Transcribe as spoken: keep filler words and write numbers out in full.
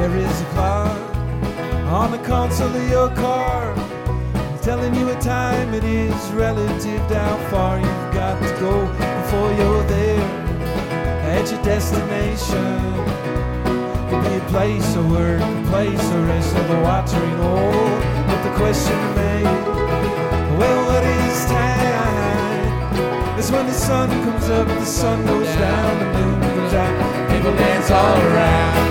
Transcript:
There is a clock on the console of your car telling you what time it is relative to how far you've got to go before you're there at your destination. Could be a place of work, a place of rest, or the watering hole. But the question remains, well, what is time? It's when the sun comes up, the sun goes down, the moon goes out, people dance all around.